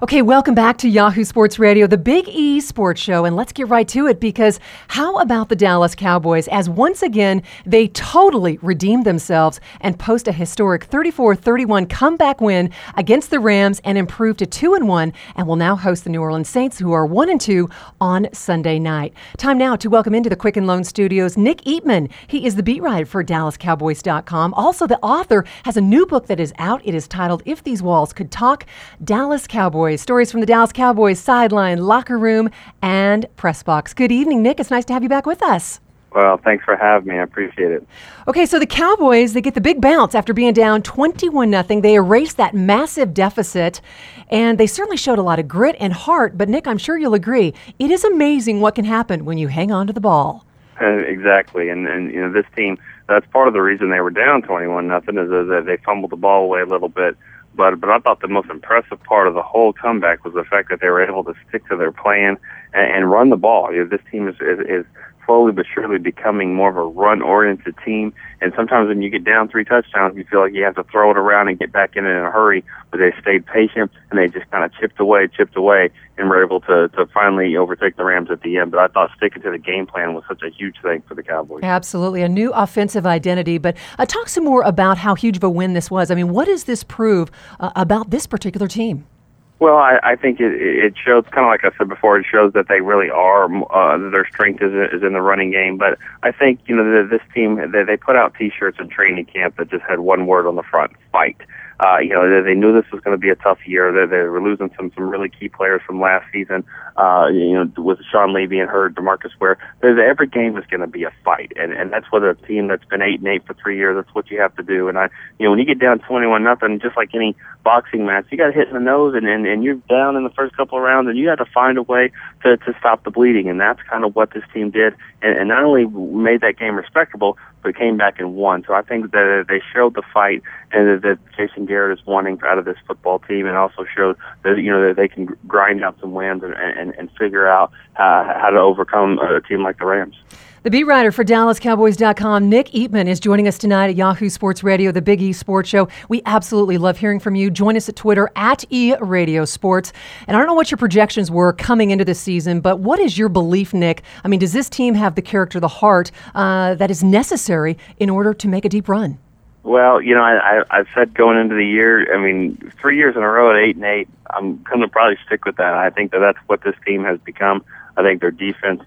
Okay, welcome back to Yahoo Sports Radio, the Big E Sports Show, and let's get right to it because how about the Dallas Cowboys as once again they totally redeemed themselves and post a historic 34-31 comeback win against the Rams and improved to 2-1 and will now host the New Orleans Saints who are 1-2 on Sunday night. Time now to welcome into the Quicken Loan Studios Nick Eatman. He is the beat writer for DallasCowboys.com. Also, the author has a new book that is out. It is titled If These Walls Could Talk, Dallas Cowboys. Stories from the Dallas Cowboys sideline, locker room, and press box. Good evening, Nick. It's nice to have you back with us. Well, thanks for having me. I appreciate it. Okay, so the Cowboys, they get the big bounce after being down 21-0. They erased that massive deficit, and they certainly showed a lot of grit and heart. But, Nick, I'm sure you'll agree, it is amazing what can happen when you hang on to the ball. Exactly, and you know, this team, that's part of the reason they were down 21-0 is that they fumbled the ball away a little bit. But I thought the most impressive part of the whole comeback was the fact that they were able to stick to their plan and run the ball. You know, this team is slowly but surely becoming more of a run-oriented team. And sometimes when you get down 3 touchdowns, you feel like you have to throw it around and get back in it in a hurry. But they stayed patient, and they just kind of chipped away, and were able to finally overtake the Rams at the end. But I thought sticking to the game plan was such a huge thing for the Cowboys. Absolutely. A new offensive identity. But talk some more about how huge of a win this was. I mean, what does this prove about this particular team? Well, I think it shows, kind of like I said before, it shows that they really are, their strength is in the running game. But I think, you know, this team, they put out T-shirts in training camp that just had one word on the front, fight. You know, they knew this was going to be a tough year. They were losing some really key players from last season. You know, with Sean Lee being hurt, DeMarcus Ware, every game is going to be a fight, and that's what a team that's been 8-8 for 3 years. That's what you have to do. And you know, when you get down 21-0, just like any boxing match, you got hit in the nose, and you're down in the first couple of rounds, and you got to find a way to stop the bleeding, and that's kind of what this team did. And not only made that game respectable, but came back and won. So I think that they showed the fight and that Jason Garrett is wanting out of this football team, and also showed that, you know, that they can grind out some wins and figure out how to overcome a team like the Rams. The beat writer for DallasCowboys.com, Nick Eatman, is joining us tonight at Yahoo Sports Radio, the Big E Sports Show. We absolutely love hearing from you. Join us at Twitter at @eRadioSports. And I don't know what your projections were coming into this season, but what is your belief, Nick? I mean, does this team have the character, the heart that is necessary in order to make a deep run? Well, you know, I've said going into the year, I mean, 3 years in a row at 8-8, I'm going to probably stick with that. I think that's what this team has become. I think their defense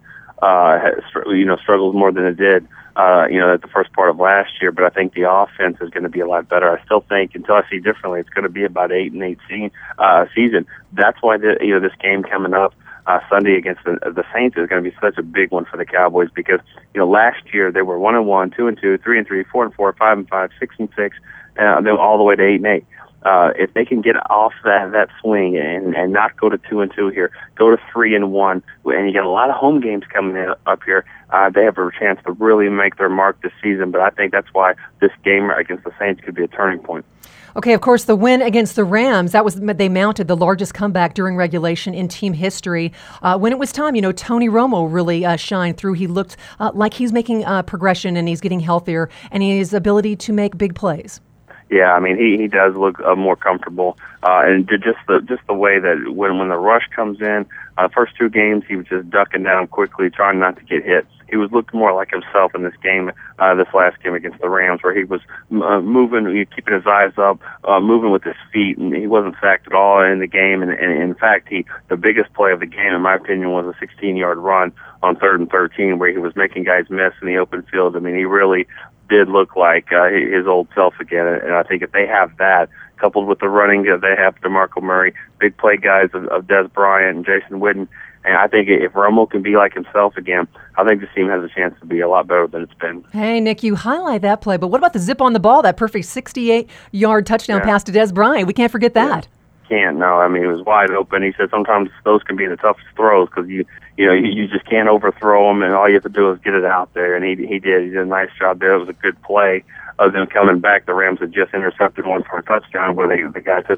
struggles more than it did, at the first part of last year. But I think the offense is going to be a lot better. I still think, until I see differently, it's going to be about 8-8 season. That's why this game coming up Sunday against the Saints is going to be such a big one for the Cowboys, because last year they were 1-1, 2-2, 3-3, 4-4, 5-5, 6-6, then all the way to 8-8. If they can get off that swing and not go to 2-2 here, go to 3-1, and you get a lot of home games coming up here, they have a chance to really make their mark this season. But I think that's why this game against the Saints could be a turning point. Okay, of course, the win against the Rams, they mounted the largest comeback during regulation in team history. When it was time, Tony Romo really shined through. He looked like he's making progression, and he's getting healthier, and his ability to make big plays. Yeah, I mean, he does look more comfortable, and just the way that when the rush comes in, first 2 games he was just ducking down quickly, trying not to get hit. He was looking more like himself in this game, this last game against the Rams, where he was moving, keeping his eyes up, moving with his feet, and he wasn't sacked at all in the game. And in fact, the biggest play of the game, in my opinion, was a 16-yard run on 3rd and 13, where he was making guys miss in the open field. I mean, he really did look like his old self again. And I think if they have that, coupled with the running that they have, DeMarco Murray, big play guys of Des Bryant and Jason Witten, and I think if Romo can be like himself again, I think this team has a chance to be a lot better than it's been. Hey, Nick, you highlight that play, but what about the zip on the ball, that perfect 68-yard touchdown pass to Des Bryant? We can't forget that. Can't, no. I mean, it was wide open. He said sometimes those can be the toughest throws because you just can't overthrow them, and all you have to do is get it out there. And he did. He did a nice job there. It was a good play. Of them coming back, the Rams had just intercepted one for a touchdown, where the guy took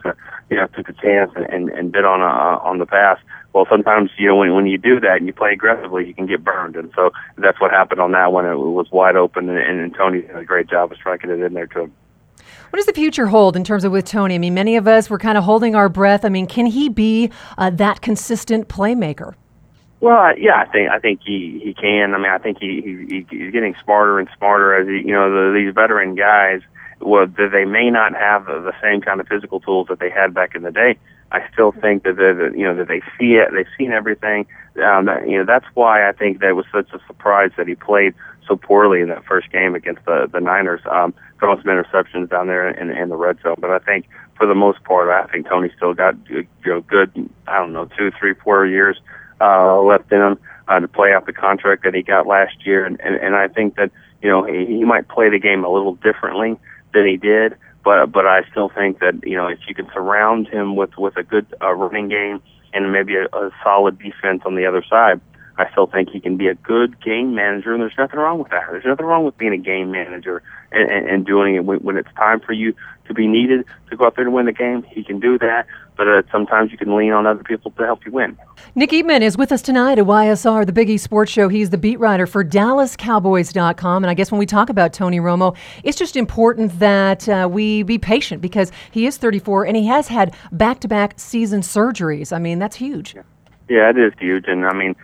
a chance and bid on the pass. Well, sometimes when you do that and you play aggressively, you can get burned, and so that's what happened on that one. It was wide open, and Tony did a great job of striking it in there to him. What does the future hold in terms of with Tony? I mean, many of us were kind of holding our breath. I mean, can he be that consistent playmaker? Well, yeah, I think he can. I mean, I think he's getting smarter and smarter as these veteran guys. Well, they may not have the same kind of physical tools that they had back in the day. I still think that that they see it. They've seen everything. That's why I think that was such a surprise that he played so poorly in that first game against the Niners. Throwing some interceptions down there in the red zone. But I think for the most part, I think Tony still got good. I don't know, 2, 3, 4 years left in him to play out the contract that he got last year. And I think that he might play the game a little differently than he did. But I still think that if you can surround him with a good running game and maybe a solid defense on the other side, I still think he can be a good game manager, and there's nothing wrong with that. There's nothing wrong with being a game manager and doing it when it's time for you to be needed to go out there to win the game. He can do that, but sometimes you can lean on other people to help you win. Nick Eatman is with us tonight at YSR, the Big East Sports Show. He's the beat writer for DallasCowboys.com, and I guess when we talk about Tony Romo, it's just important that we be patient because he is 34 and he has had back-to-back season surgeries. I mean, that's huge. Yeah, it is huge, and I mean,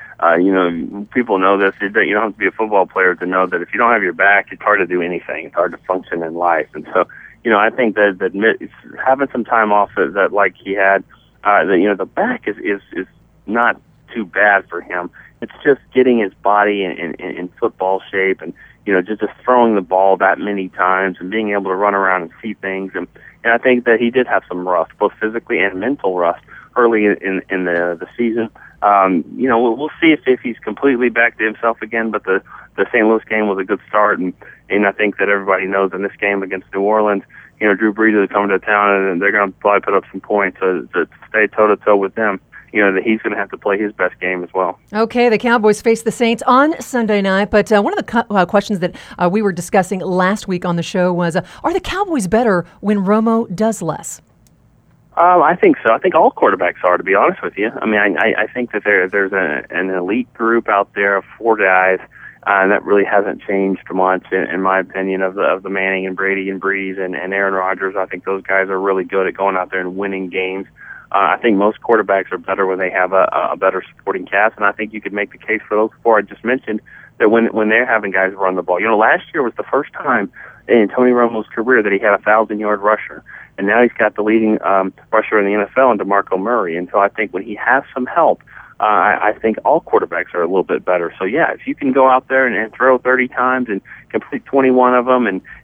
people know this. You don't have to be a football player to know that if you don't have your back, it's hard to do anything. It's hard to function in life, and so I think that having some time off that like he had, the back is not too bad for him. It's just getting his body in football shape, and just throwing the ball that many times and being able to run around and see things, and I think that he did have some rust, both physically and mental rust, early in the season. We'll see if he's completely back to himself again, but the St. Louis game was a good start, and I think that everybody knows in this game against New Orleans, Drew Brees is coming to town, and they're going to probably put up some points to stay toe-to-toe with them. That he's going to have to play his best game as well. Okay, the Cowboys face the Saints on Sunday night, but one of the questions that we were discussing last week on the show was, are the Cowboys better when Romo does less? I think so. I think all quarterbacks are, to be honest with you. I mean, I think that there's an elite group out there of 4 guys, and that really hasn't changed much, in my opinion, of the Manning and Brady and Breeze and Aaron Rodgers. I think those guys are really good at going out there and winning games. I think most quarterbacks are better when they have a better supporting cast, and I think you could make the case for those 4 I just mentioned that when they're having guys run the ball. Last year was the first time in Tony Romo's career that he had a 1,000-yard rusher. And now he's got the leading rusher in the NFL in DeMarco Murray. And so I think when he has some help, I think all quarterbacks are a little bit better. So, yeah, if you can go out there and throw 30 times and complete 21 of them and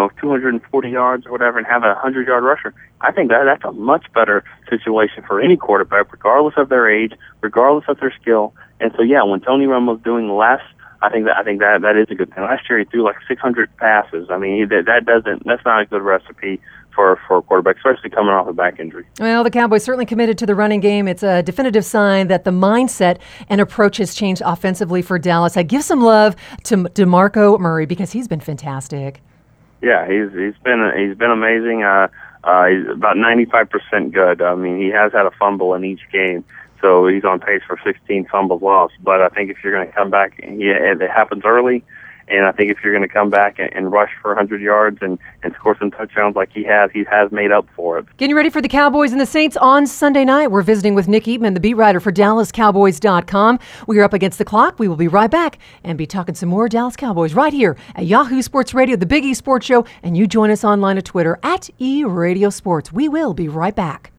240 yards or whatever and have a 100-yard rusher, I think that's a much better situation for any quarterback, regardless of their age, regardless of their skill. And so, yeah, when Tony Romo's doing less, I think that is a good thing. Last year he threw like 600 passes. I mean, that's not a good recipe for a quarterback, especially coming off a back injury. Well, the Cowboys certainly committed to the running game. It's a definitive sign that the mindset and approach has changed offensively for Dallas. I give some love to DeMarco Murray because he's been fantastic. Yeah, he's been amazing. He's about 95% good. I mean, he has had a fumble in each game. So he's on pace for 16 fumbles lost. But I think if you're going to come back, it happens early. And I think if you're going to come back and rush for 100 yards and score some touchdowns like he has made up for it. Getting ready for the Cowboys and the Saints on Sunday night. We're visiting with Nick Eatman, the beat writer for DallasCowboys.com. We are up against the clock. We will be right back and be talking some more Dallas Cowboys right here at Yahoo Sports Radio, the Big East Sports Show. And you join us online at Twitter at eRadioSports. We will be right back.